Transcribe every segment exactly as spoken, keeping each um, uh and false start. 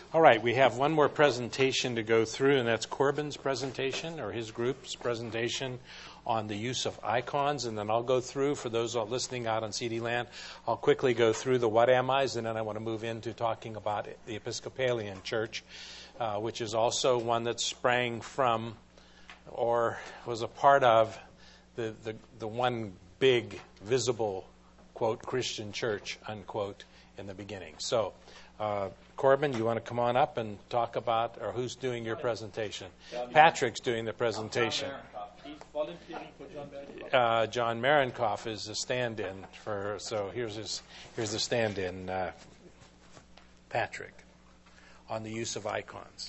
All right, we have one more presentation to go through, and that's Corbin's presentation, or his group's presentation on the use of icons. And then I'll go through, for those listening out on C D Land, I'll quickly go through the what am I's, and then I want to move into talking about the Episcopalian Church, uh, which is also one that sprang from or was a part of the, the, the one big, visible, quote, Christian church, unquote, in the beginning. So, uh, Corbin, you want to come on up and talk about, or who's doing your presentation? Patrick's doing the presentation. He's volunteering for John Marenkoff. Uh, John Marenkoff is the stand-in for, so here's his, here's the stand-in, uh, Patrick, on the use of icons.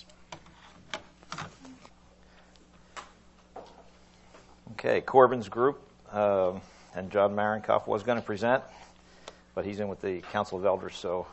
Okay, Corbin's group, uh, and John Marenkoff was going to present, but he's in with the Council of Elders, so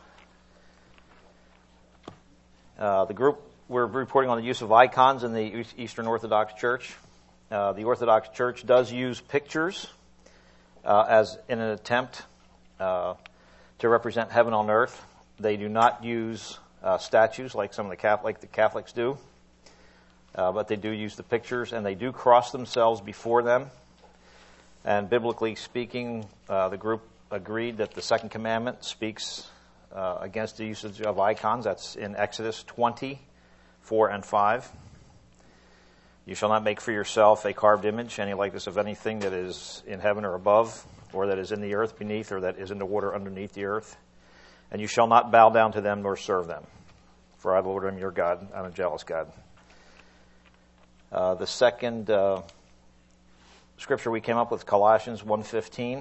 uh, the group, we're reporting on the use of icons in the Eastern Orthodox Church. Uh, the Orthodox Church does use pictures uh, as in an attempt uh, to represent heaven on earth. They do not use uh, statues like some of the Catholic, like the Catholics do, uh, but they do use the pictures, and they do cross themselves before them. And biblically speaking, uh, the group agreed that the second commandment speaks uh, against the usage of icons. That's in Exodus twenty, four and five. You shall not make for yourself a carved image, any likeness of anything that is in heaven or above, or that is in the earth beneath, or that is in the water underneath the earth. And you shall not bow down to them nor serve them. For I, the Lord, am your God. I'm a jealous God. Uh, the second uh, scripture we came up with, Colossians one fifteen.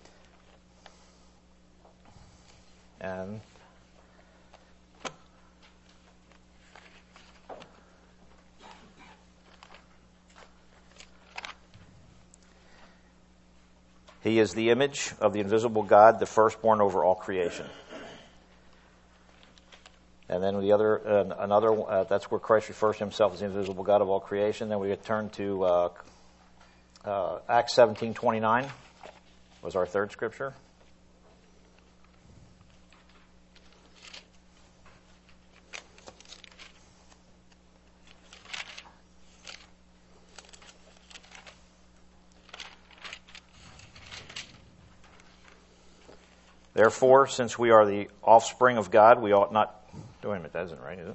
And He is the image of the invisible God, the firstborn over all creation. And then the other, uh, another, uh, that's where Christ refers to himself as the invisible God of all creation. Then we turn to uh, uh, Acts seventeen twenty-nine was our third scripture. Therefore, since we are the offspring of God, we ought not... Wait a minute, that isn't right, is it?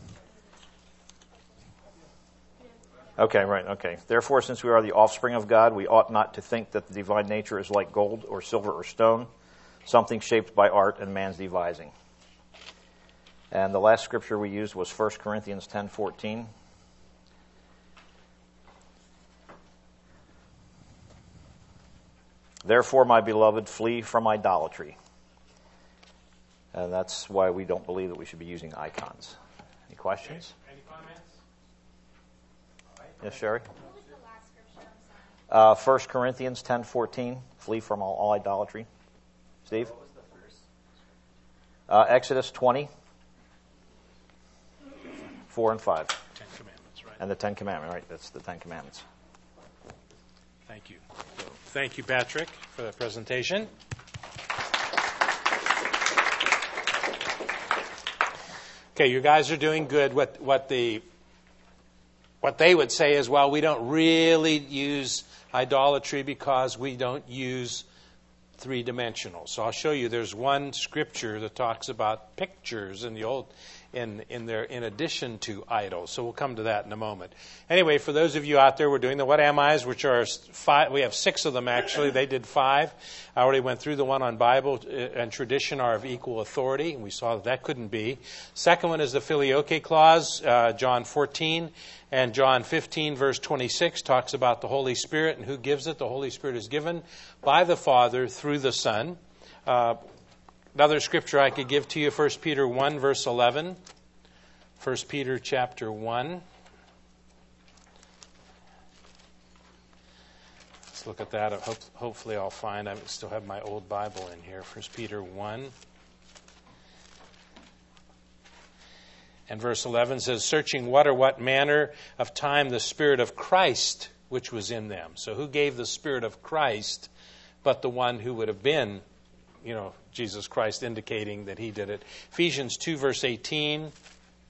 Okay, right, okay. Therefore, since we are the offspring of God, we ought not to think that the divine nature is like gold or silver or stone, something shaped by art and man's devising. And the last scripture we used was First Corinthians ten fourteen. Therefore, my beloved, flee from idolatry. And that's why we don't believe that we should be using icons. Any questions? Any comments? Yes, Sherry? What was the last scripture? I'm sorry. Uh, First Corinthians ten fourteen. Flee from all, all idolatry. Steve? What was the first? Uh, Exodus twenty, four and five. Ten Commandments, right? And the Ten Commandments, right? That's the Ten Commandments. Thank you. So, thank you, Patrick, for the presentation. Okay, you guys are doing good. What what the what they would say is, well, we don't really use idolatry because we don't use three-dimensional. So I'll show you. There's one scripture that talks about pictures in the old in in there in addition to idols. So we'll come to that in a moment. Anyway, for those of you out there, we're doing the what am I's, which are five. We have six of them actually. They did five. I already went through the one on Bible and tradition are of equal authority, and we saw that that couldn't be. Second one is the filioque clause, uh, John fourteen. And John fifteen, verse twenty-six, talks about the Holy Spirit and who gives it. The Holy Spirit is given by the Father through the Son. Uh, another scripture I could give to you, First Peter one, verse eleven. First Peter chapter one. Let's look at that. Hope, hopefully I'll find, I still have my old Bible in here. First Peter one. And verse eleven says, searching what or what manner of time the Spirit of Christ which was in them. So who gave the Spirit of Christ but the one who would have been, you know, Jesus Christ, indicating that he did it. Ephesians two, verse eighteen.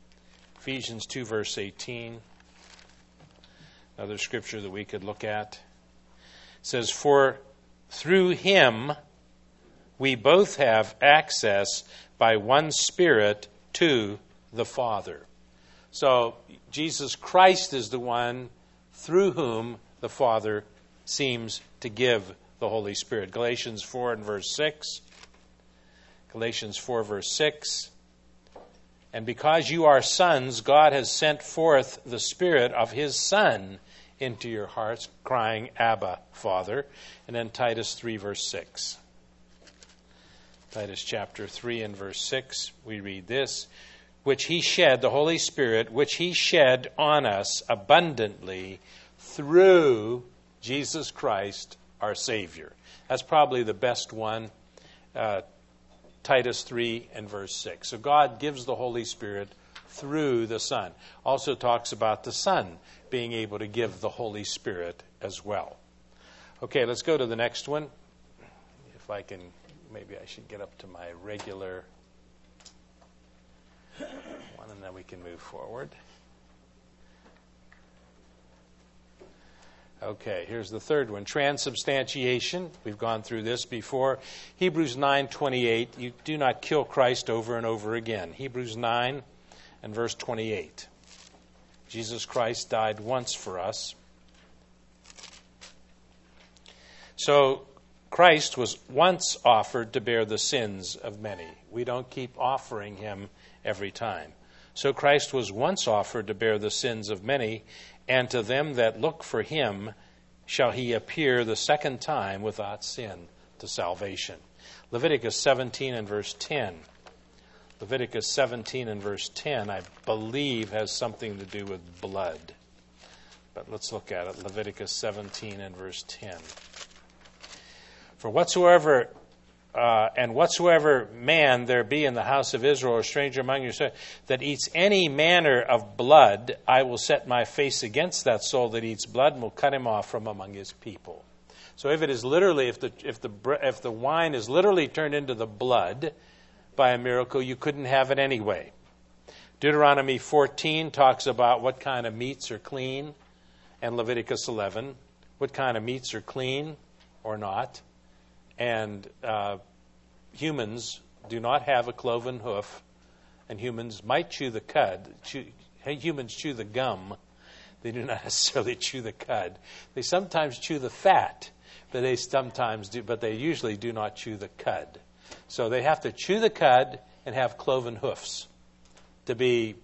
Ephesians two, verse eighteen. Another scripture that we could look at. It says, "For through him we both have access by one Spirit to the Father." So Jesus Christ is the one through whom the Father seems to give the Holy Spirit. Galatians four and verse six. Galatians four, verse six. "And because you are sons, God has sent forth the Spirit of his Son into your hearts, crying, Abba, Father." And then Titus three, verse six. Titus chapter three and verse six, we read this, "Which he shed," the Holy Spirit, "which he shed on us abundantly through Jesus Christ our Savior." That's probably the best one, uh, Titus three and verse six. So God gives the Holy Spirit through the Son. Also talks about the Son being able to give the Holy Spirit as well. Okay, let's go to the next one. If I can, maybe I should get up to my regular one and then we can move forward. Okay, here's the third one, transubstantiation. We've gone through this before. Hebrews nine twenty-eight, you do not kill Christ over and over again. Hebrews nine and verse twenty-eight. Jesus Christ died once for us. So Christ was once offered to bear the sins of many. We don't keep offering him every time. So Christ was once offered to bear the sins of many, and to them that look for him shall he appear the second time without sin to salvation. Leviticus seventeen and verse ten. Leviticus seventeen and verse ten, I believe, has something to do with blood. But let's look at it. Leviticus seventeen and verse ten. "For whatsoever uh, and whatsoever man there be in the house of Israel, or stranger among you, that eats any manner of blood, I will set my face against that soul that eats blood, and will cut him off from among his people." So if it is literally, if the if the if the wine is literally turned into the blood by a miracle, you couldn't have it anyway. Deuteronomy fourteen talks about what kind of meats are clean, and Leviticus eleven, what kind of meats are clean or not. And uh, humans do not have a cloven hoof, and humans might chew the cud. Chew, humans chew the gum. They do not necessarily chew the cud. They sometimes chew the fat, but they sometimes do, but they usually do not chew the cud. So they have to chew the cud and have cloven hoofs to be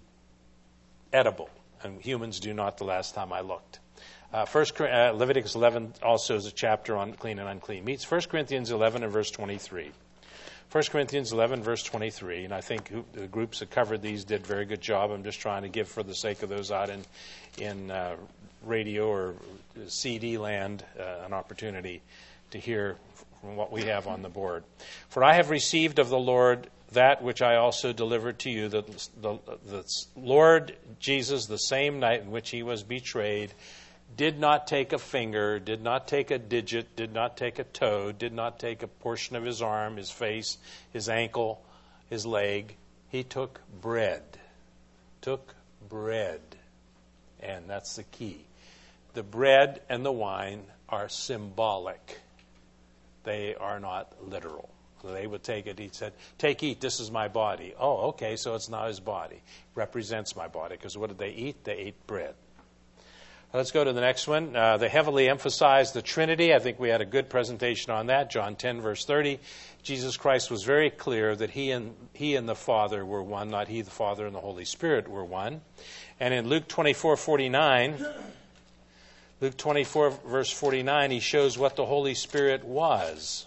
edible, and humans do not. The last time I looked. Uh, First uh, Leviticus eleven also is a chapter on clean and unclean meats. First Corinthians eleven and verse twenty-three. First Corinthians eleven, verse twenty-three, and I think the groups that covered these did a very good job. I'm just trying to give, for the sake of those out in in uh, radio or C D land, uh, an opportunity to hear from what we have on the board. "For I have received of the Lord that which I also delivered to you, that the, the Lord Jesus, the same night in which he was betrayed, did not take a finger, did not take a digit, did not take a toe, did not take a portion of his arm, his face, his ankle, his leg. He took bread. Took bread. And that's the key. The bread and the wine are symbolic. They are not literal. So they would take it, he said, "Take, eat, this is my body." Oh, okay, so it's not his body. Represents my body. Because what did they eat? They ate bread. Let's go to the next one. Uh, they heavily emphasized the Trinity. I think we had a good presentation on that. John ten, verse thirty. Jesus Christ was very clear that he and he and the Father were one, not he, the Father, and the Holy Spirit were one. And in Luke twenty-four forty-nine, Luke twenty-four, verse forty-nine, he shows what the Holy Spirit was.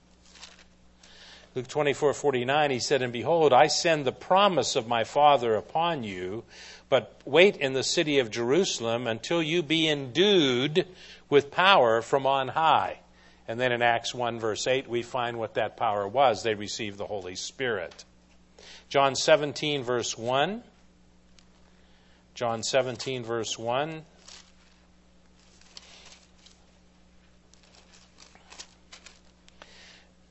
Luke twenty-four forty-nine, he said, "And behold, I send the promise of my Father upon you, but wait in the city of Jerusalem until you be endued with power from on high." And then in Acts one, verse eight, we find what that power was. They received the Holy Spirit. John seventeen, verse one. John seventeen, verse one.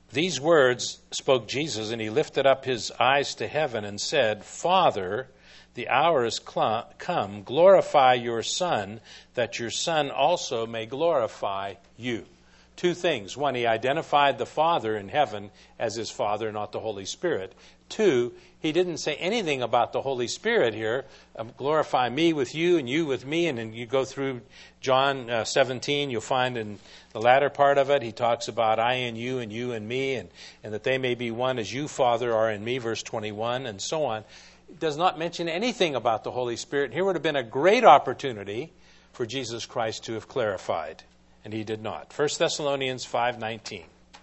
These words spoke Jesus, and he lifted up his eyes to heaven and said, Father, the hour is cl- come. Glorify your Son, that your Son also may glorify you. Two things. One, he identified the Father in heaven as his Father, not the Holy Spirit. Two, he didn't say anything about the Holy Spirit here. Um, glorify me with you and you with me. And then you go through John uh, seventeen, you'll find in the latter part of it, he talks about I in you and you in me, and, and that they may be one as you, Father, are in me, verse twenty-one, and so on. It does not mention anything about the Holy Spirit. Here would have been a great opportunity for Jesus Christ to have clarified, and he did not. First Thessalonians five nineteen.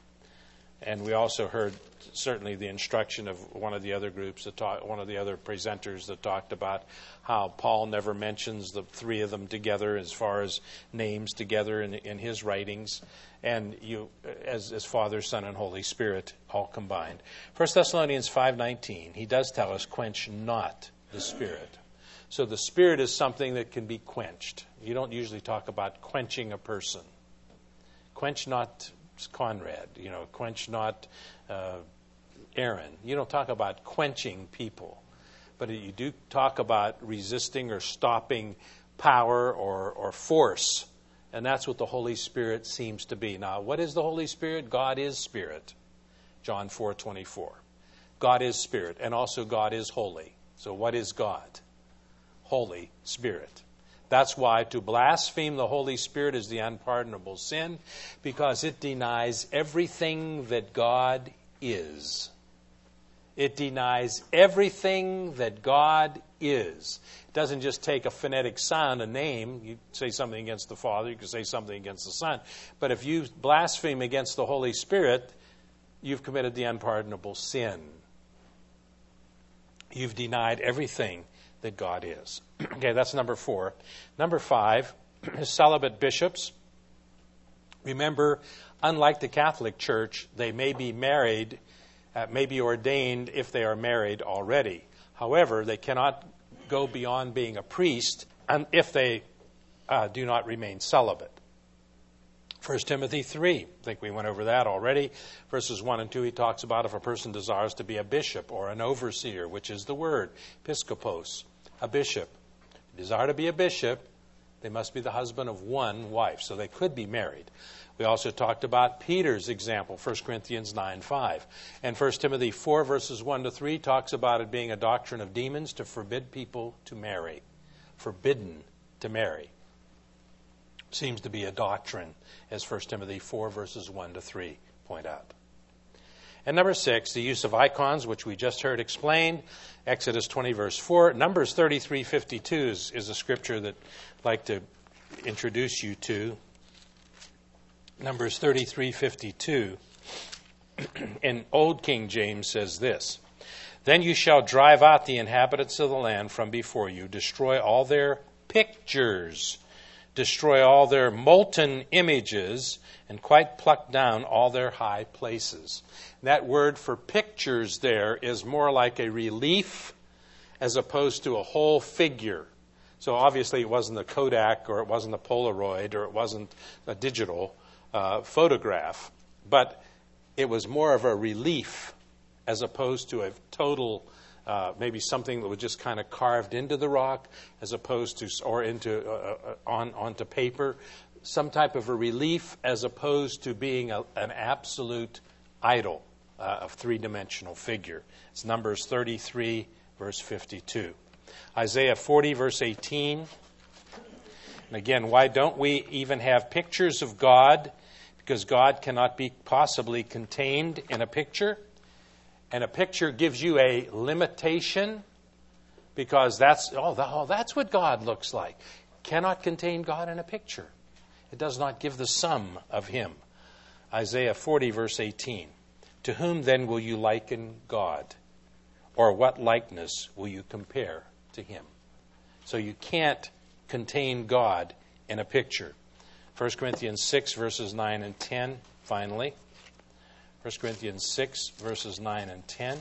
And we also heard certainly the instruction of one of the other groups, that talk, one of the other presenters that talked about how Paul never mentions the three of them together as far as names together in, in his writings, and you as, as Father, Son, and Holy Spirit all combined. First Thessalonians five nineteen, he does tell us, quench not the Spirit. So the Spirit is something that can be quenched. You don't usually talk about quenching a person. Quench not Conrad, you know, quench not uh, Aaron. You don't talk about quenching people, but you do talk about resisting or stopping power or, or force, and that's what the Holy Spirit seems to be. Now, what is the Holy Spirit? God is Spirit, John four twenty-four. God is Spirit, and also God is holy. So what is God? Holy Spirit. That's why to blaspheme the Holy Spirit is the unpardonable sin, because it denies everything that God is. It denies everything that God is. It doesn't just take a phonetic sound, a name. You say something against the Father, you can say something against the Son. But if you blaspheme against the Holy Spirit, you've committed the unpardonable sin. You've denied everything that God is. Okay, that's number four. Number five is celibate bishops. Remember, unlike the Catholic Church, they may be married, uh, may be ordained if they are married already. However, they cannot go beyond being a priest um, if they uh, do not remain celibate. First Timothy three, I think we went over that already. Verses one and two, he talks about if a person desires to be a bishop or an overseer, which is the word, episkopos, a bishop. If you desire to be a bishop, they must be the husband of one wife, so they could be married. We also talked about Peter's example, First Corinthians nine five. And First Timothy four, verses one to three, talks about it being a doctrine of demons to forbid people to marry. Forbidden to marry. Seems to be a doctrine, as First Timothy four, verses one to three point out. And number six, the use of icons, which we just heard explained. Exodus twenty, verse four. Numbers thirty-three fifty-two is, is a scripture that I'd like to introduce you to. Numbers thirty-three fifty-two in Old King James says this: Then you shall drive out the inhabitants of the land from before you, destroy all their pictures, destroy all their molten images, and quite pluck down all their high places. That word for pictures there is more like a relief as opposed to a whole figure. So obviously it wasn't a Kodak, or it wasn't a Polaroid, or it wasn't a digital uh, photograph, but it was more of a relief as opposed to a total, uh, maybe something that was just kind of carved into the rock, as opposed to, or into uh, uh, on onto paper, some type of a relief as opposed to being a, an absolute idol, uh, of three-dimensional figure. It's Numbers thirty-three, verse fifty-two. Isaiah forty, verse eighteen. And again, why don't we even have pictures of God? Because God cannot be possibly contained in a picture. And a picture gives you a limitation, because that's, oh, that, oh, that's what God looks like. Cannot contain God in a picture. It does not give the sum of him. Isaiah forty, verse eighteen. To whom then will you liken God? Or what likeness will you compare to him? So you can't contain God in a picture. First Corinthians six, verses nine and ten, finally. First Corinthians six, verses nine and ten.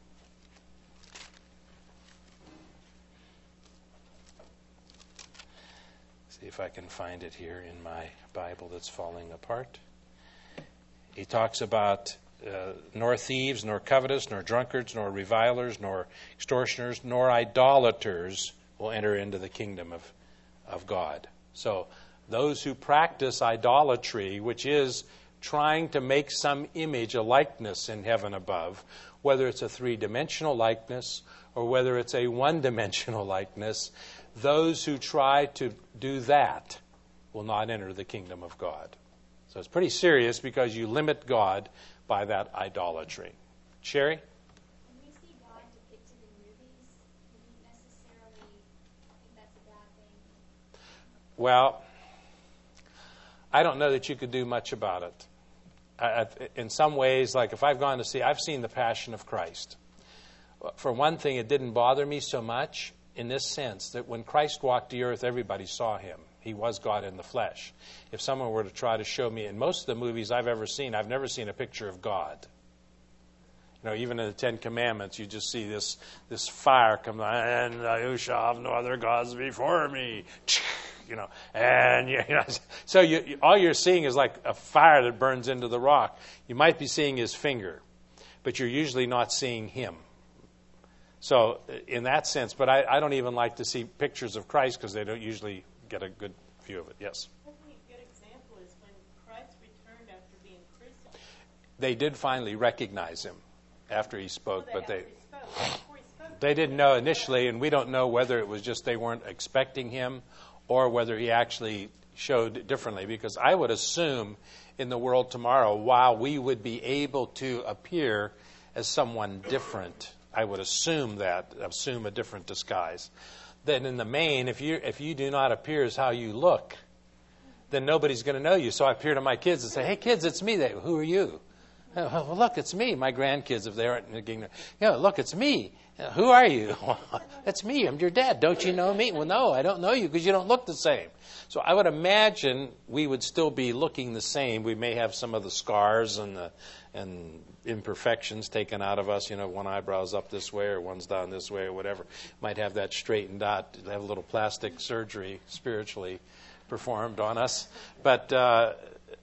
See if I can find it here in my Bible that's falling apart. He talks about uh, nor thieves, nor covetous, nor drunkards, nor revilers, nor extortioners, nor idolaters will enter into the kingdom of, of God. So those who practice idolatry, which is trying to make some image, a likeness in heaven above, whether it's a three-dimensional likeness or whether it's a one-dimensional likeness, those who try to do that will not enter the kingdom of God. So it's pretty serious because you limit God by that idolatry. Sherry? When we see God depicted in movies, do you necessarily think that's a bad thing? Well, I don't know that you could do much about it. I, in some ways, like if I've gone to see, I've seen The Passion of Christ. For one thing, it didn't bother me so much in this sense that when Christ walked the earth, everybody saw him. He was God in the flesh. If someone were to try to show me, in most of the movies I've ever seen, I've never seen a picture of God. You know, even in the Ten Commandments, you just see this this fire come on, and you shall have no other gods before me. You know, and you know, so you, all you're seeing is like a fire that burns into the rock. You might be seeing his finger, but you're usually not seeing him. So in that sense, but I, I don't even like to see pictures of Christ because they don't usually get a good view of it. Yes? I think a good example is when Christ returned after being crucified. They did finally recognize him after he spoke, Well, but they spoke. Before he spoke, they didn't know initially, and we don't know whether it was just they weren't expecting him or whether he actually showed differently, because I would assume in the world tomorrow, while we would be able to appear as someone different, I would assume that, assume a different disguise. Then in the main, if you if you do not appear as how you look, then nobody's going to know you. So I appear to my kids and say, "Hey, kids, it's me." They, who are you? Oh, well, look, it's me. My grandkids, if they aren't, you know, look, it's me. Who are you? It's me. I'm your dad. Don't you know me? Well, no, I don't know you because you don't look the same. So I would imagine we would still be looking the same. We may have some of the scars and the and imperfections taken out of us. You know, one eyebrow's up this way or one's down this way or whatever. Might have that straightened out. Have a little plastic surgery spiritually performed on us. But uh,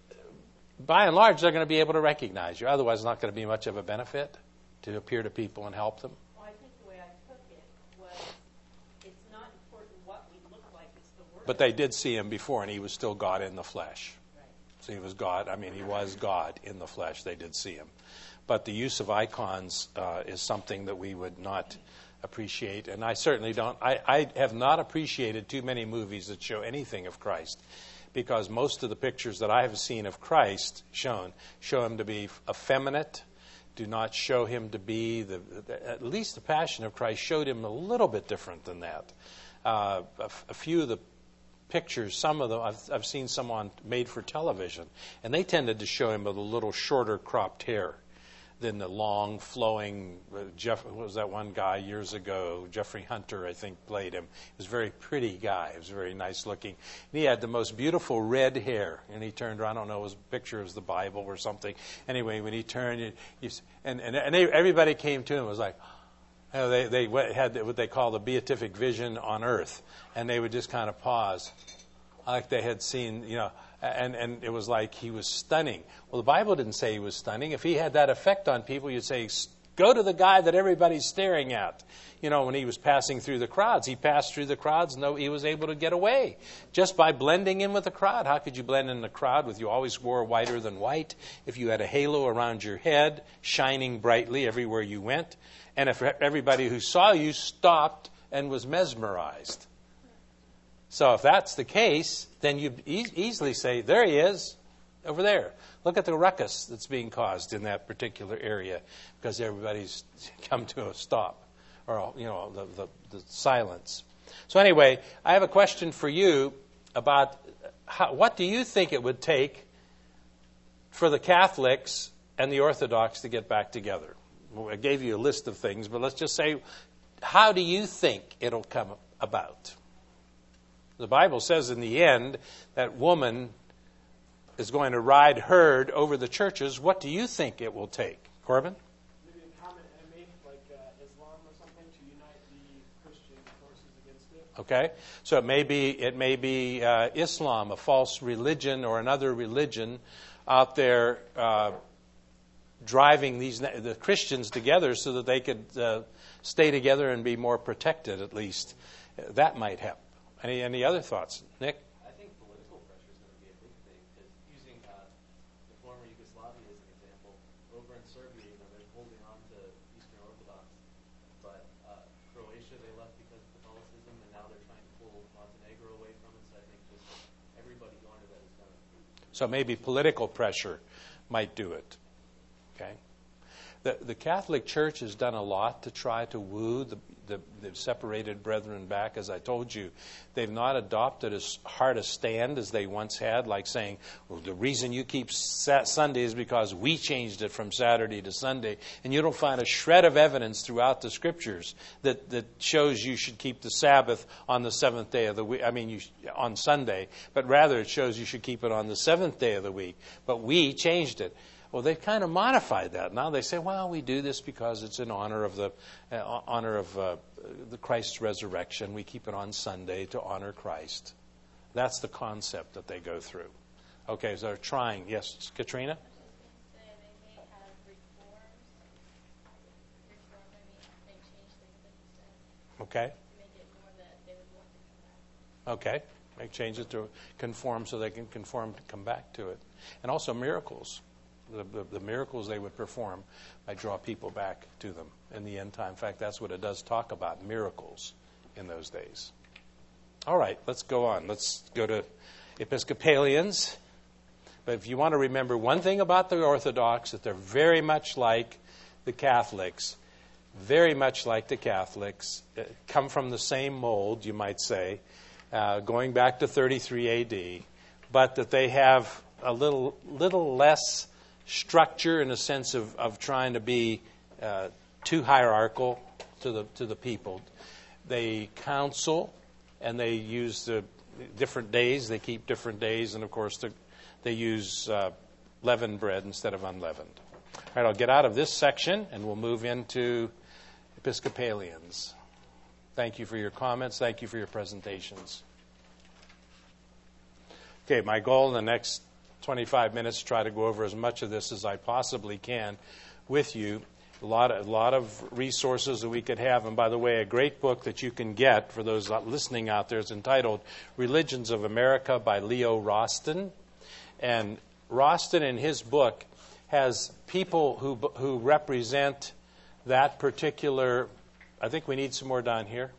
by and large, they're going to be able to recognize you. Otherwise, it's not going to be much of a benefit to appear to people and help them. well, I think the way I took it was it's not important what we look like, it's the word. But they did see him before, and he was still God in the flesh. Right. So he was God. I mean, he was God in the flesh. They did see him. But the use of icons uh, is something that we would not appreciate. And I certainly don't. I, I have not appreciated too many movies that show anything of Christ, because most of the pictures that I have seen of Christ shown show him to be effeminate, do not show him to be, the, the at least the Passion of Christ showed him a little bit different than that. Uh, a, a few of the pictures, some of them, I've, I've seen some on made for television, and they tended to show him with a little shorter cropped hair than the long flowing, uh, Jeff, what was that one guy years ago, Jeffrey Hunter, I think, played him. He was a very pretty guy. He was very nice looking. And he had the most beautiful red hair. And he turned around, I don't know, it was a picture of the Bible or something. Anyway, when he turned, he, he, and, and, and they, everybody came to him and was like, you know, they, they had what they call the beatific vision on earth. And they would just kind of pause, like they had seen, you know, And, and it was like he was stunning. Well, the Bible didn't say he was stunning. If he had that effect on people, you'd say, go to the guy that everybody's staring at. You know, when he was passing through the crowds, he passed through the crowds. No, he was able to get away just by blending in with the crowd. How could you blend in the crowd with you always wore whiter than white? If you had a halo around your head, shining brightly everywhere you went. And if everybody who saw you stopped and was mesmerized. So if that's the case, then you e- easily say, there he is, over there. Look at the ruckus that's being caused in that particular area because everybody's come to a stop, or, you know, the, the, the silence. So anyway, I have a question for you about how, what do you think it would take for the Catholics and the Orthodox to get back together? Well, I gave you a list of things, but let's just say, how do you think it'll come about? The Bible says in the end that woman is going to ride herd over the churches. What do you think it will take? Corbin? Maybe a common enemy like uh, Islam or something to unite the Christian forces against it. Okay, so it may be it may be uh, Islam, a false religion or another religion out there uh, driving these the Christians together so that they could uh, stay together and be more protected, at least. That might help. Any any other thoughts, Nick? I think political pressure is going to be a big thing, because using uh, the former Yugoslavia as an example, over in Serbia, you know, they're holding on to Eastern Orthodox, but uh, Croatia, they left because of Catholicism, and now they're trying to pull Montenegro away from it. So I think just everybody going to that is going to. So maybe political pressure might do it. Okay. The, the Catholic Church has done a lot to try to woo the, the, the separated brethren back. As I told you, they've not adopted as hard a stand as they once had, like saying, well, the reason you keep Sat- Sunday is because we changed it from Saturday to Sunday. And you don't find a shred of evidence throughout the Scriptures that, that shows you should keep the Sabbath on the seventh day of the week. I mean, you, on Sunday. But rather, it shows you should keep it on the seventh day of the week. But we changed it. Well, they've kind of modified that. Now they say, well, we do this because it's in honor of the uh, honor of uh, the Christ's resurrection. We keep it on Sunday to honor Christ. That's the concept that they go through. Okay, so they're trying. Yes, Katrina? I was just going to say they may have reforms. Reforms, I mean, they change things like you said. Okay. To make it more that they would want to come back. Okay. Make changes to conform so they can conform to come back to it. And also miracles. The, the, the miracles they would perform might draw people back to them in the end time. In fact, that's what it does talk about, miracles in those days. All right, let's go on. Let's go to Episcopalians. But if you want to remember one thing about the Orthodox, that they're very much like the Catholics, very much like the Catholics, uh, come from the same mold, you might say, uh, going back to thirty-three A D, but that they have a little little less structure in a sense of, of trying to be uh, too hierarchical to the to the people. They counsel, and they use the different days. They keep different days, and of course the, they use uh, leavened bread instead of unleavened. All right, I'll get out of this section, and we'll move into Episcopalians. Thank you for your comments. Thank you for your presentations. Okay, my goal in the next twenty-five minutes, try to go over as much of this as I possibly can with you. A lot, of, a lot of resources that we could have. And by the way, a great book that you can get for those listening out there is entitled Religions of America by Leo Roston. And Roston, in his book, has people who who represent that particular. I think we need some more down here.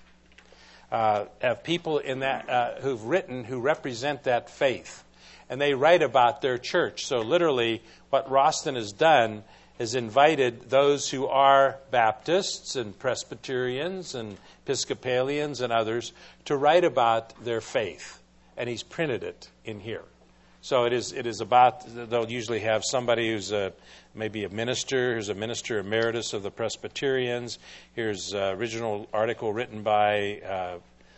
Uh, have people in that uh, who've written who represent that faith. And they write about their church. So literally what Roston has done is invited those who are Baptists and Presbyterians and Episcopalians and others to write about their faith. And he's printed it in here. So it is it is about, they'll usually have somebody who's a, maybe a minister, who's a minister emeritus of the Presbyterians. Here's an original article written by uh,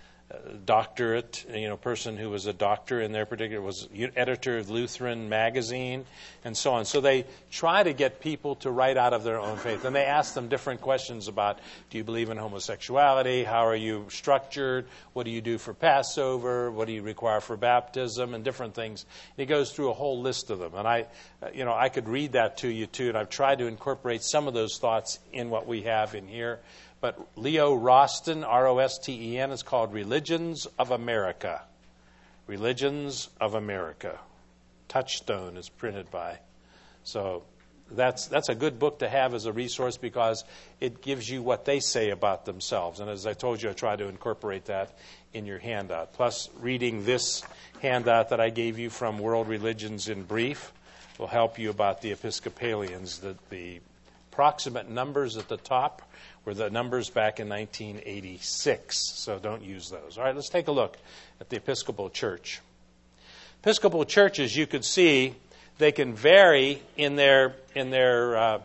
doctorate, you know, person who was a doctor in their particular, was editor of Lutheran magazine, and so on. So they try to get people to write out of their own faith. And they ask them different questions about, do you believe in homosexuality? How are you structured? What do you do for Passover? What do you require for baptism? And different things. And he goes through a whole list of them. And I, you know, I could read that to you too, and I've tried to incorporate some of those thoughts in what we have in here. But Leo Roston, R O S T E N, is called Religions of America. Religions of America. Touchstone is printed by. So that's that's a good book to have as a resource because it gives you what they say about themselves. And as I told you, I try to incorporate that in your handout. Plus, reading this handout that I gave you from World Religions in Brief will help you about the Episcopalians. The, the approximate numbers at the top were the numbers back in nineteen eighty-six, so don't use those. All right, let's take a look at the Episcopal Church. Episcopal churches, you could see, they can vary in their in their uh,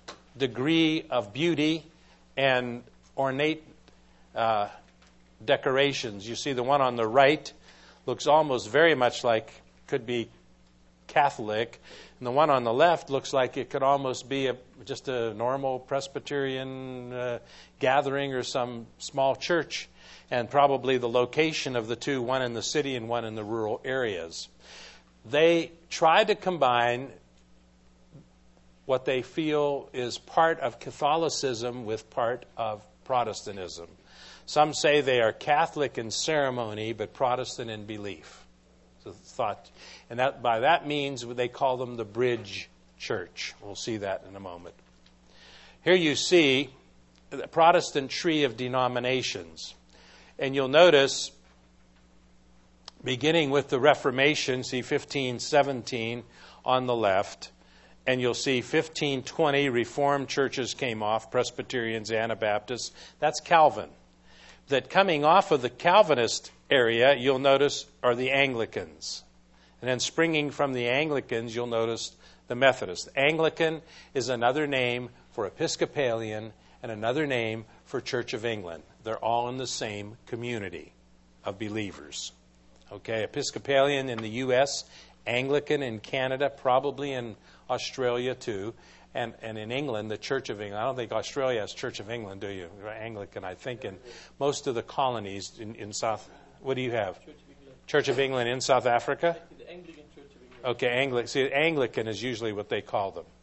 degree of beauty and ornate uh, decorations. You see the one on the right looks almost very much like, could be Catholic, and the one on the left looks like it could almost be a, just a normal Presbyterian uh, gathering or some small church, and probably the location of the two, one in the city and one in the rural areas. They try to combine what they feel is part of Catholicism with part of Protestantism. Some say they are Catholic in ceremony, but Protestant in belief. So thought, and that by that means they call them the bridge church. We'll see that in a moment. Here you see the Protestant tree of denominations. And you'll notice, beginning with the Reformation, see fifteen seventeen on the left, and you'll see fifteen twenty, Reformed churches came off, Presbyterians, Anabaptists. That's Calvin. That coming off of the Calvinist area, you'll notice, are the Anglicans. And then springing from the Anglicans, you'll notice the Methodists. Anglican is another name for Episcopalian and another name for Church of England. They're all in the same community of believers. Okay, Episcopalian in the U S, Anglican in Canada, probably in Australia too, and, and in England, the Church of England. I don't think Australia has Church of England, do you? Anglican, I think, in most of the colonies in, in South. What do you have? Church of England. Church of England in South Africa? The Anglican Church of England. Okay, Anglican. See, Anglican is usually what they call them.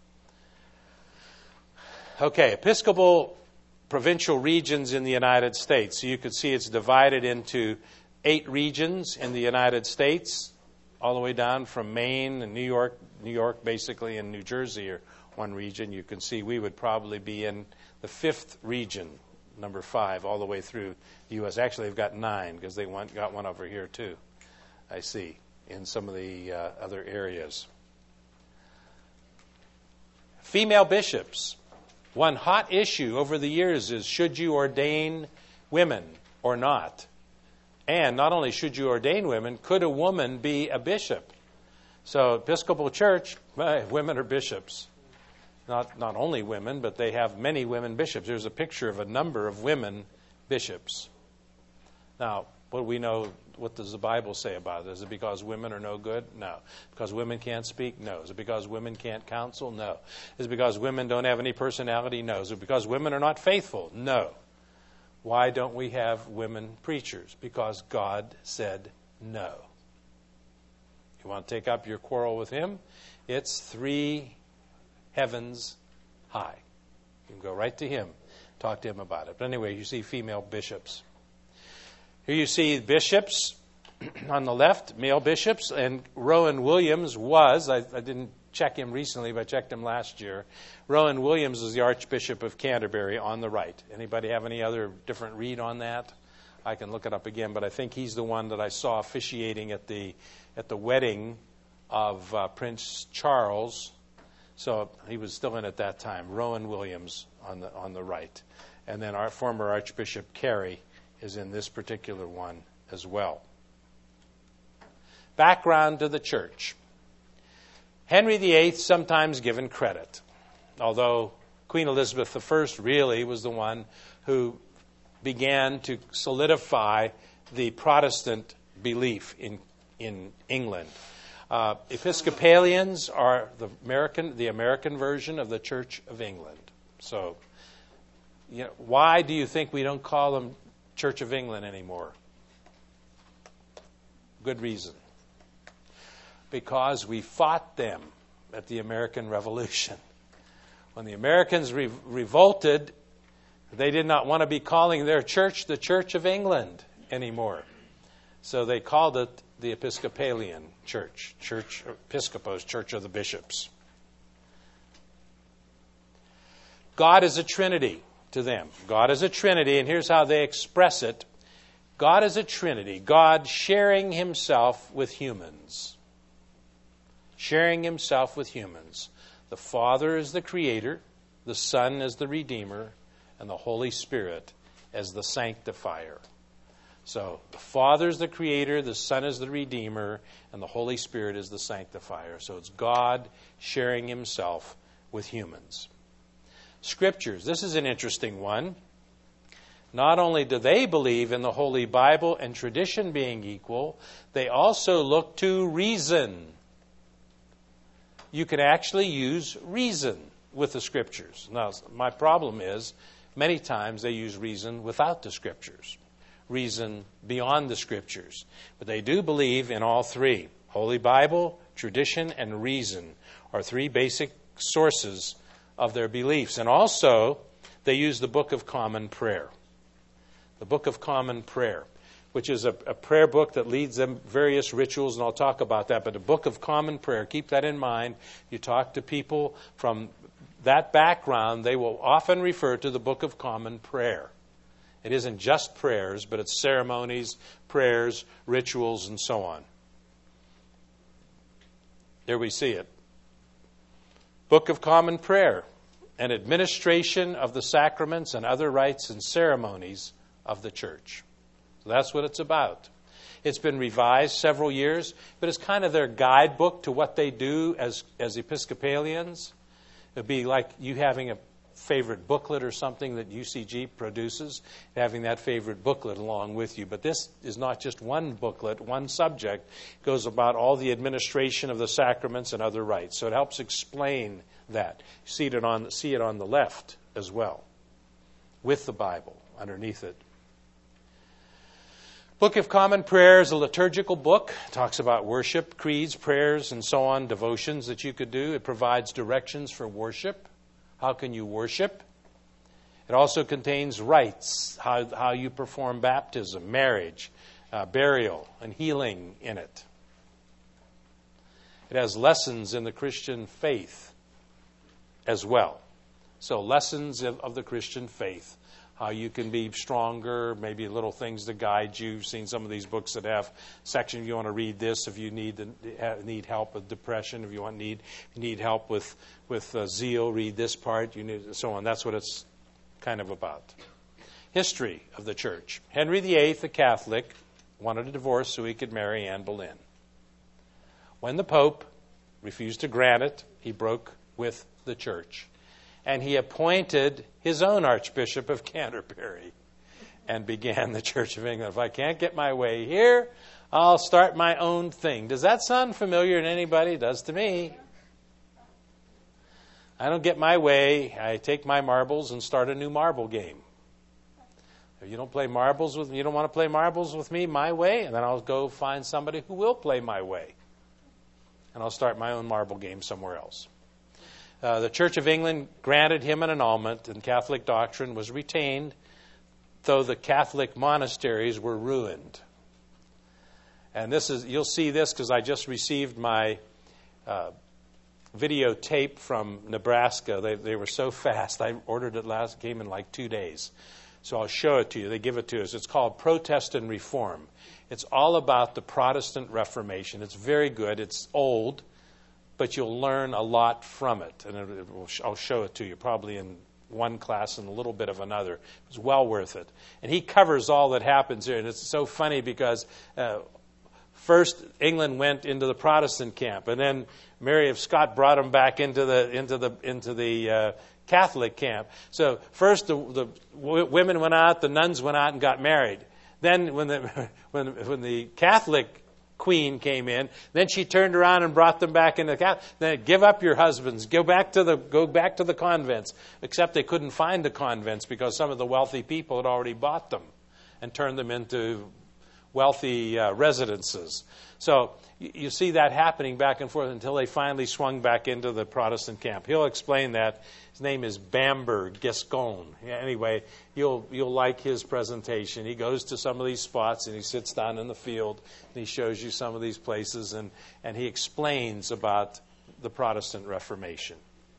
Okay, Episcopal provincial regions in the United States. So you can see it's divided into eight regions in the United States, all the way down from Maine and New York, New York basically, and New Jersey are one region. You can see we would probably be in the fifth region, number five, all the way through the U S Actually, they've got nine because they want, got one over here too, I see, in some of the uh, other areas. Female bishops. One hot issue over the years is, should you ordain women or not? And not only should you ordain women, could a woman be a bishop? So Episcopal Church, eh, women are bishops. Not not only women, but they have many women bishops. There's a picture of a number of women bishops. Now, what do we know? What does the Bible say about it? Is it because women are no good? No. Because women can't speak? No. Is it because women can't counsel? No. Is it because women don't have any personality? No. Is it because women are not faithful? No. Why don't we have women preachers? Because God said no. You want to take up your quarrel with him? It's three heavens high. You can go right to him, talk to him about it. But anyway, you see female bishops. Here you see bishops on the left, male bishops, and Rowan Williams was, I, I didn't check him recently, but I checked him last year. Rowan Williams is the Archbishop of Canterbury on the right. Anybody have any other different read on that? I can look it up again, but I think he's the one that I saw officiating at the at the wedding of uh, Prince Charles. So he was still in at that time. Rowan Williams on the on the right, and then our former Archbishop Carey is in this particular one as well. Background to the church. Henry the Eighth, sometimes given credit, although Queen Elizabeth the First really was the one who began to solidify the Protestant belief in in England. Uh, Episcopalians are the American the American version of the Church of England. So, you know, why do you think we don't call them Church of England anymore? Good reason. Because we fought them at the American Revolution. When the Americans re- revolted, they did not want to be calling their church the Church of England anymore. So they called it the Episcopalian Church, Church Episcopos, Church of the Bishops. God is a Trinity to them. God is a Trinity, and here's how they express it. God is a Trinity. God sharing himself with humans. Sharing himself with humans. The Father is the Creator, the Son is the Redeemer, and the Holy Spirit as the Sanctifier. So the Father is the Creator, the Son is the Redeemer, and the Holy Spirit is the Sanctifier. So it's God sharing himself with humans. Scriptures. This is an interesting one. Not only do they believe in the Holy Bible and tradition being equal, they also look to reason. You can actually use reason with the Scriptures. Now, my problem is, many times they use reason without the Scriptures. Reason beyond the Scriptures. But they do believe in all three. Holy Bible, tradition, and reason are three basic sources of their beliefs. And also, they use the Book of Common Prayer. The Book of Common Prayer, which is a, a prayer book that leads them various rituals, and I'll talk about that. But the Book of Common Prayer, keep that in mind. You talk to people from that background, they will often refer to the Book of Common Prayer. It isn't just prayers, but it's ceremonies, prayers, rituals, and so on. There we see it. Book of Common Prayer, an administration of the sacraments and other rites and ceremonies of the church. So that's what it's about. It's been revised several years, but it's kind of their guidebook to what they do as, as Episcopalians. It'd be like you having a favorite booklet or something that U C G produces, having that favorite booklet along with you. But this is not just one booklet, one subject. It goes about all the administration of the sacraments and other rites. So it helps explain that. You see it on, see it on the left as well, with the Bible underneath it. Book of Common Prayer is a liturgical book. It talks about worship, creeds, prayers, and so on, devotions that you could do. It provides directions for worship. How can you worship? It also contains rites, how, how you perform baptism, marriage, uh, burial, and healing in it. It has lessons in the Christian faith as well. So lessons of, of the Christian faith. How you can be stronger, maybe little things to guide you. You've seen some of these books that have sections. If you want to read this, if you need need help with depression, if you want need need help with with uh, zeal, read this part. You need so on. That's what it's kind of about. History of the church. Henry the Eighth, a Catholic, wanted a divorce so he could marry Anne Boleyn. When the Pope refused to grant it, he broke with the church. And he appointed his own Archbishop of Canterbury and began the Church of England. If I can't get my way here, I'll start my own thing. Does that sound familiar to anybody? It does to me. I don't get my way. I take my marbles and start a new marble game. If you don't play marbles with me, you don't want to play marbles with me my way, and then I'll go find somebody who will play my way. And I'll start my own marble game somewhere else. Uh, the Church of England granted him an annulment, and Catholic doctrine was retained, though the Catholic monasteries were ruined. And this is you'll see this because I just received my uh, videotape from Nebraska. They they were so fast. I ordered it last, came in like two days. So I'll show it to you. They give it to us. It's called Protest and Reform. It's all about the Protestant Reformation. It's very good. It's old, but you'll learn a lot from it. And it, it will, I'll show it to you probably in one class and a little bit of another. It's well worth it. And he covers all that happens here. And it's so funny because uh, first England went into the Protestant camp, and then Mary of Scott brought them back into the into the into the uh, Catholic camp. So first the, the w- women went out, the nuns went out and got married. Then when the when when the Catholic queen came in, then she turned around and brought them back into the Catholic. Then give up your husbands, go back to the go back to the convents. Except they couldn't find the convents because some of the wealthy people had already bought them and turned them into wealthy uh, residences. So you, you see that happening back and forth until they finally swung back into the Protestant camp. He'll explain that. His name is Bamberg Gascon. Yeah, anyway, you'll you'll like his presentation. He goes to some of these spots and he sits down in the field and he shows you some of these places and, and he explains about the Protestant Reformation.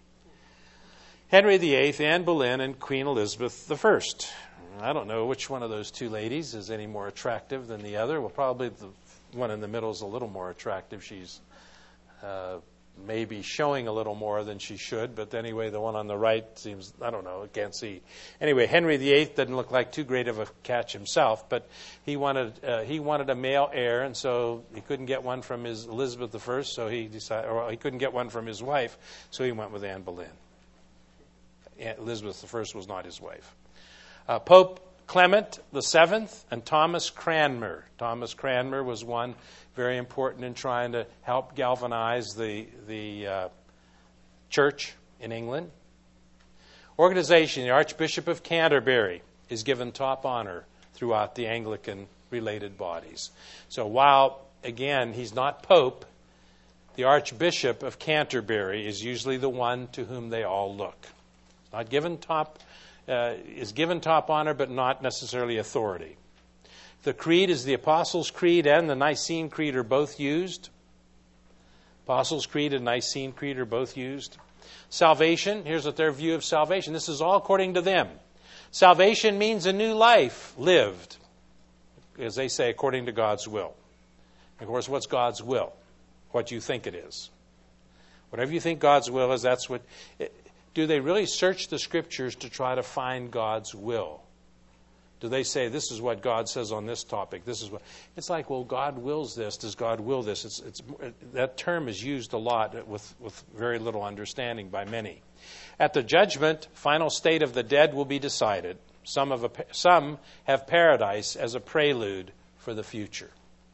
Henry the Eighth, Anne Boleyn, and Queen Elizabeth the First. I don't know which one of those two ladies is any more attractive than the other. Well, probably the one in the middle is a little more attractive. She's uh, maybe showing a little more than she should, but anyway, the one on the right seems, I don't know, I can't see. Anyway, Henry the Eighth doesn't look like too great of a catch himself, but he wanted uh, he wanted a male heir, and so he couldn't get one from his Elizabeth the First, so he decided, or he couldn't get one from his wife, so he went with Anne Boleyn. Elizabeth the First was not his wife. Uh, Pope Clement the Seventh and Thomas Cranmer. Thomas Cranmer was one very important in trying to help galvanize the the uh, church in England. Organization, the Archbishop of Canterbury is given top honor throughout the Anglican related bodies. So while, again, he's not Pope, the Archbishop of Canterbury is usually the one to whom they all look. Not given top, uh, is given top honor, but not necessarily authority. The creed is the Apostles' Creed and the Nicene Creed are both used. Apostles' Creed and Nicene Creed are both used. Salvation, here's what their view of salvation. This is all according to them. Salvation means a new life lived, as they say, according to God's will. Of course, what's God's will? What you think it is. Whatever you think God's will is, that's what... Do they really search the Scriptures to try to find God's will? Do they say, this is what God says on this topic? This is what... It's like, well, God wills this. Does God will this? It's, it's, that term is used a lot with, with very little understanding by many. At the judgment, final state of the dead will be decided. Some have, a, some have paradise as a prelude for the future.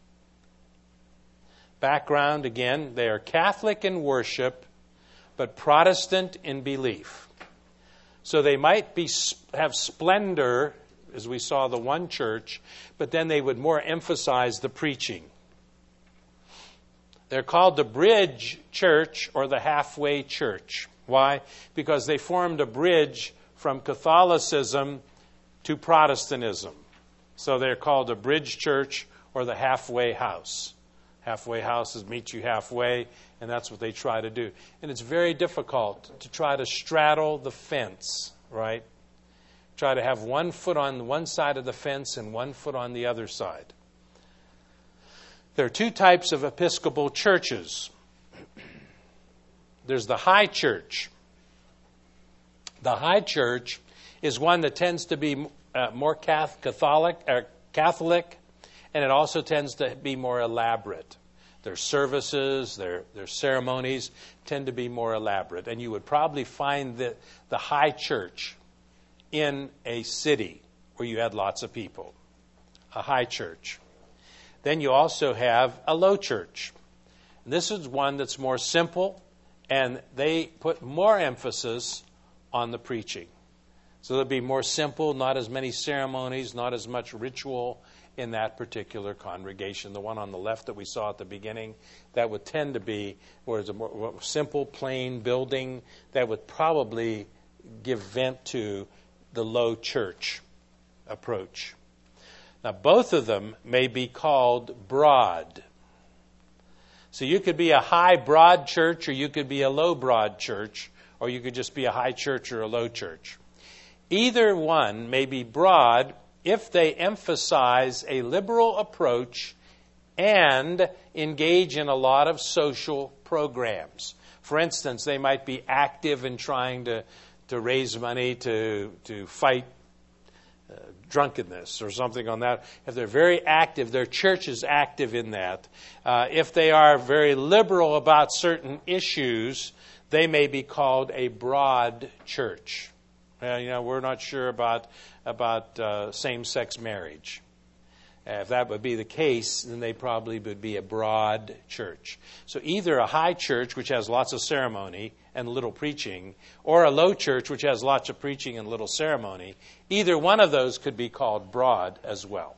Background, again, they are Catholic in worship, but Protestant in belief. So they might be have splendor, as we saw the one church, but then they would more emphasize the preaching. They're called the bridge church or the halfway church. Why? Because they formed a bridge from Catholicism to Protestantism. So they're called a bridge church or the halfway house. Halfway houses meet you halfway, and that's what they try to do. And it's very difficult to try to straddle the fence, right? Try to have one foot on one side of the fence and one foot on the other side. There are two types of Episcopal churches. There's the high church. The high church is one that tends to be uh, more Catholic, uh, Catholic, and it also tends to be more elaborate. Their services, their, their ceremonies tend to be more elaborate. And you would probably find the, the high church in a city where you had lots of people. A high church. Then you also have a low church. And this is one that's more simple, and they put more emphasis on the preaching. So it'll be more simple, not as many ceremonies, not as much ritual in that particular congregation. The one on the left that we saw at the beginning, that would tend to be, where it's a more simple, plain building that would probably give vent to the low church approach. Now, both of them may be called broad. So you could be a high broad church, or you could be a low broad church, or you could just be a high church or a low church. Either one may be broad if they emphasize a liberal approach and engage in a lot of social programs. For instance, they might be active in trying to, to raise money to, to fight uh, drunkenness or something on that. If they're very active, their church is active in that. Uh, if they are very liberal about certain issues, they may be called a broad church. Well, you know, we're not sure about about uh, same-sex marriage. Uh, if that would be the case, then they probably would be a broad church. So either a high church, which has lots of ceremony and little preaching, or a low church, which has lots of preaching and little ceremony, either one of those could be called broad as well.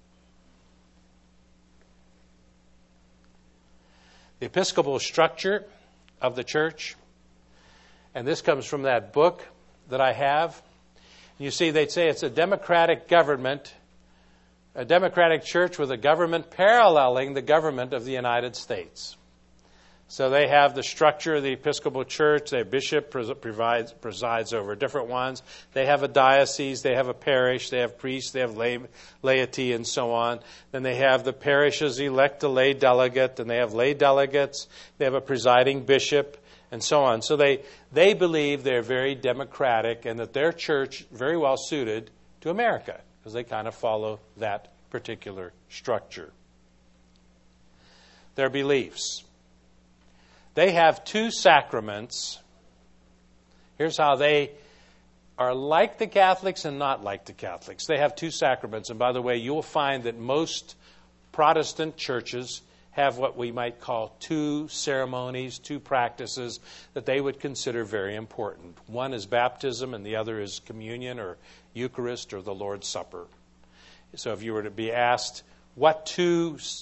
The Episcopal structure of the church, and this comes from that book that I have. You see, they'd say it's a democratic government, a democratic church with a government paralleling the government of the United States. So they have the structure of the Episcopal Church. Their bishop presides, presides over different ones. They have a diocese. They have a parish. They have priests. They have lay, laity and so on. Then they have the parishes elect a lay delegate, and they have lay delegates. They have a presiding bishop, and so on. So they, they believe they're very democratic and that their church very well suited to America because they kind of follow that particular structure. Their beliefs. They have two sacraments. Here's how they are like the Catholics and not like the Catholics. They have two sacraments. And by the way, you'll find that most Protestant churches have what we might call two ceremonies, two practices that they would consider very important. One is baptism and the other is communion or Eucharist or the Lord's Supper. So if you were to be asked, what two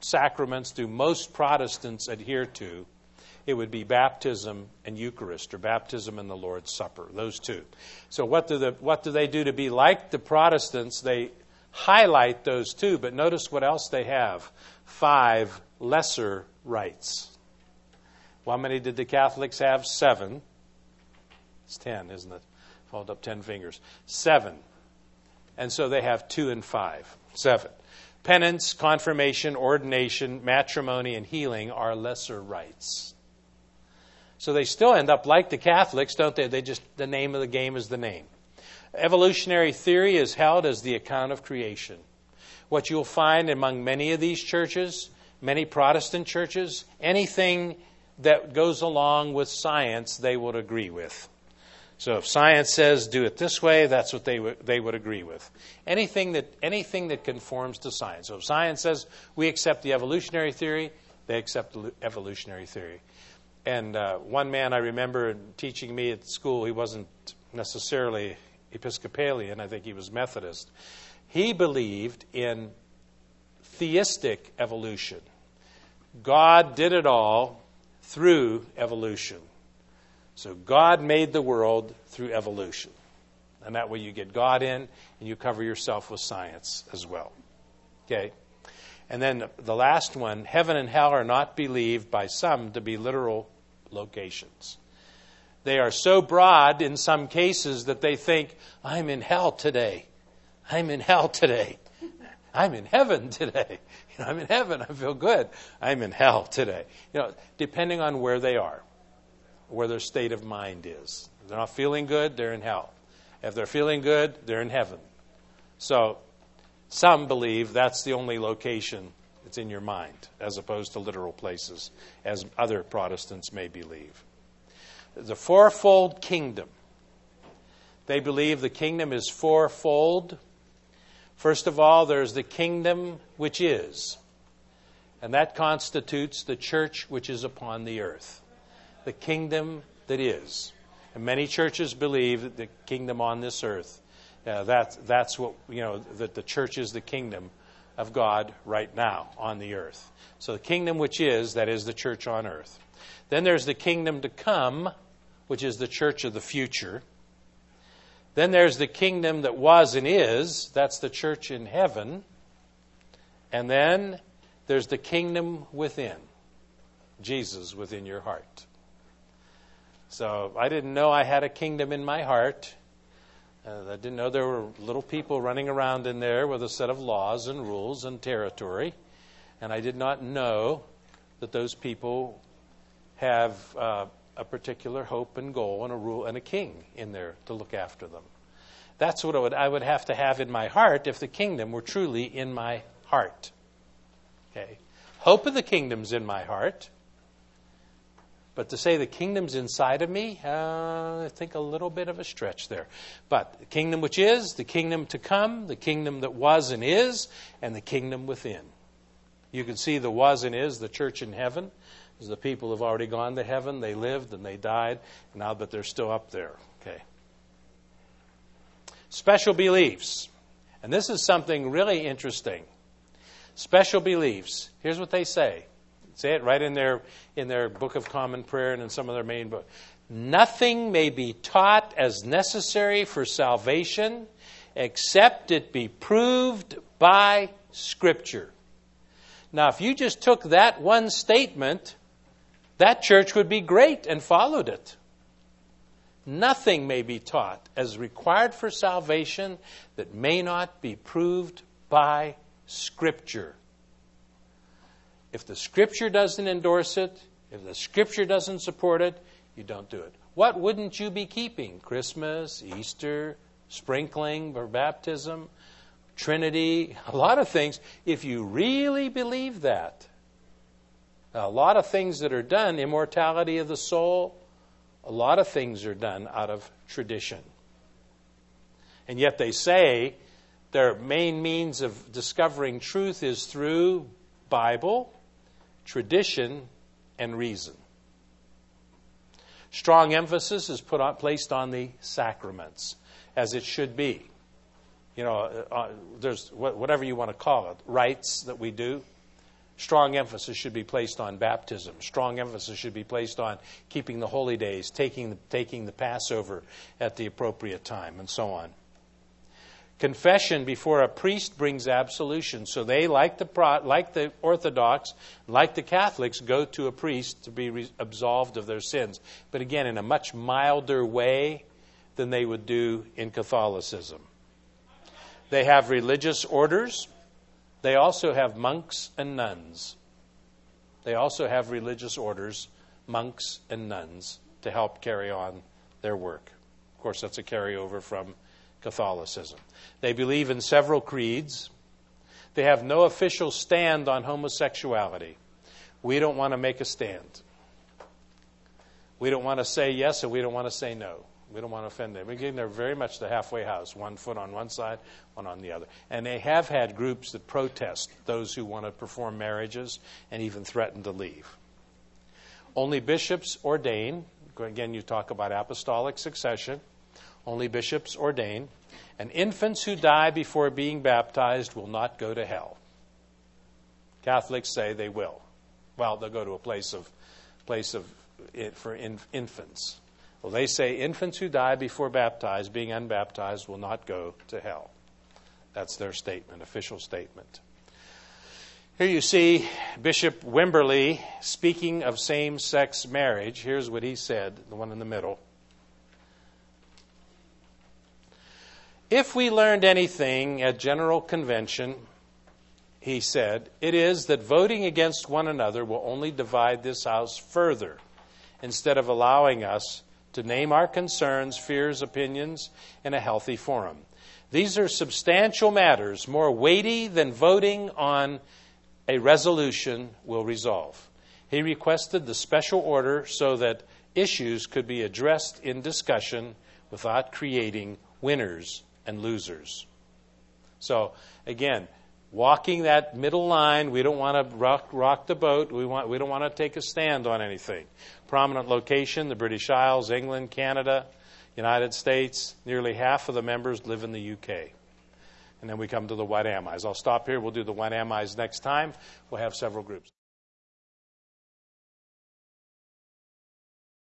sacraments do most Protestants adhere to, it would be baptism and Eucharist, or baptism and the Lord's Supper, those two. So what do the what do they do to be like the Protestants? They highlight those two, but notice what else they have. Five lesser rites. How many did the Catholics have? Seven. It's ten, isn't it? Hold up ten fingers. Seven. And so they have two and five. Seven. Penance, confirmation, ordination, matrimony, and healing are lesser rites. So they still end up like the Catholics, don't they? They just, the name of the game is the name. Evolutionary theory is held as the account of creation. What you'll find among many of these churches, many Protestant churches, anything that goes along with science, they would agree with. So if science says do it this way, that's what they would they would agree with. Anything that anything that conforms to science. So if science says we accept the evolutionary theory, they accept the evolutionary theory. And uh, one man I remember teaching me at school, he wasn't necessarily Episcopalian, I think he was Methodist. He believed in theistic evolution. God did it all through evolution. So God made the world through evolution. And that way you get God in and you cover yourself with science as well. Okay? And then the last one, heaven and hell are not believed by some to be literal locations. They are so broad in some cases that they think, I'm in hell today. I'm in hell today. I'm in heaven today. You know, I'm in heaven. I feel good. I'm in hell today. You know, depending on where they are, where their state of mind is. If they're not feeling good, they're in hell. If they're feeling good, they're in heaven. So some believe that's the only location that's in your mind, as opposed to literal places, as other Protestants may believe. The fourfold kingdom. They believe the kingdom is fourfold. First of all, there's the kingdom which is, and that constitutes the church which is upon the earth. The kingdom that is. And many churches believe that the kingdom on this earth, uh, that, that's what, you know, that the church is the kingdom of God right now on the earth. So the kingdom which is, that is the church on earth. Then there's the kingdom to come, which is the church of the future. Then there's the kingdom that was and is, that's the church in heaven. And then there's the kingdom within, Jesus within your heart. So I didn't know I had a kingdom in my heart. Uh, I didn't know there were little people running around in there with a set of laws and rules and territory. And I did not know that those people have uh, a particular hope and goal and a rule and a king in there to look after them. That's what I would, I would have to have in my heart if the kingdom were truly in my heart. Okay, hope of the kingdom's in my heart. But to say the kingdom's inside of me, uh, I think a little bit of a stretch there. But the kingdom which is, the kingdom to come, the kingdom that was and is, and the kingdom within. You can see the was and is, the church in heaven. Because the people have already gone to heaven. They lived and they died. Now, but they're still up there. Okay. Special beliefs. And this is something really interesting. Special beliefs. Here's what they say. Say it right in their in their Book of Common Prayer and in some of their main books. Nothing may be taught as necessary for salvation except it be proved by Scripture. Now, if you just took that one statement, that church would be great and followed it. Nothing may be taught as required for salvation that may not be proved by Scripture. If the Scripture doesn't endorse it, if the Scripture doesn't support it, you don't do it. What wouldn't you be keeping? Christmas, Easter, sprinkling or baptism, Trinity, a lot of things. If you really believe that, a lot of things that are done, immortality of the soul, a lot of things are done out of tradition. And yet they say their main means of discovering truth is through Bible, tradition, and reason. Strong emphasis is put on, placed on the sacraments, as it should be. You know, uh, there's whatever you want to call it, rites that we do. Strong emphasis should be placed on baptism. Strong emphasis should be placed on keeping the holy days, taking the, taking the Passover at the appropriate time, and so on. Confession before a priest brings absolution. So they, like the like the Orthodox, like the Catholics, go to a priest to be re- absolved of their sins. But again, in a much milder way than they would do in Catholicism. They have religious orders. They also have monks and nuns. They also have religious orders, monks and nuns, to help carry on their work. Of course, that's a carryover from Catholicism. They believe in several creeds. They have no official stand on homosexuality. We don't want to make a stand. We don't want to say yes and we don't want to say no. We don't want to offend them. Again, they're very much the halfway house, one foot on one side, one on the other. And they have had groups that protest those who want to perform marriages and even threaten to leave. Only bishops ordain. Again, you talk about apostolic succession. Only bishops ordain. And infants who die before being baptized will not go to hell. Catholics say they will. Well, they'll go to a place of place of for infants. Well, they say infants who die before baptized, being unbaptized, will not go to hell. That's their statement, official statement. Here you see Bishop Wimberly speaking of same-sex marriage. Here's what he said, the one in the middle. If we learned anything at General Convention, he said, it is that voting against one another will only divide this house further, instead of allowing us to name our concerns, fears, opinions in a healthy forum. These are substantial matters, more weighty than voting on a resolution will resolve. He requested the special order so that issues could be addressed in discussion without creating winners and losers. So, again, walking that middle line, we don't want to rock, rock the boat. We want we don't want to take a stand on anything. Prominent location, the British Isles, England, Canada, United States. Nearly half of the members live in the U K. And then we come to the White Amis. I'll stop here. We'll do the White Amis next time. We'll have several groups.